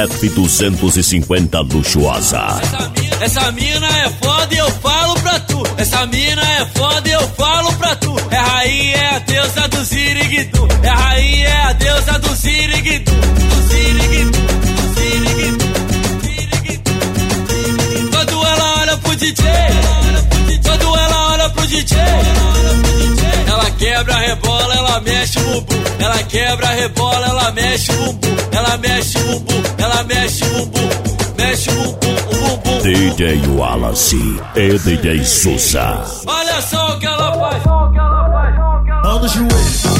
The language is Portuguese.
F250 luxuosa. Essa mina é foda e eu falo pra tu. Essa mina é foda e eu falo pra tu. É rainha, é a deusa do ziriguidu. É rainha, é a deusa do ziriguidu. Do ziriguidu, do ziriguidu, ziriguidu. Quando ela olha pro DJ, quando ela olha pro DJ, ela quebra, rebola, ela mexe o bumbum. Ela quebra, rebola, ela mexe o bumbum. Ela mexe o bumbum, ela mexe o bumbum. Mexe o bumbum, o bumbum. DJ Wallace e DJ Souza. Olha só o que ela faz. Mão no joelho.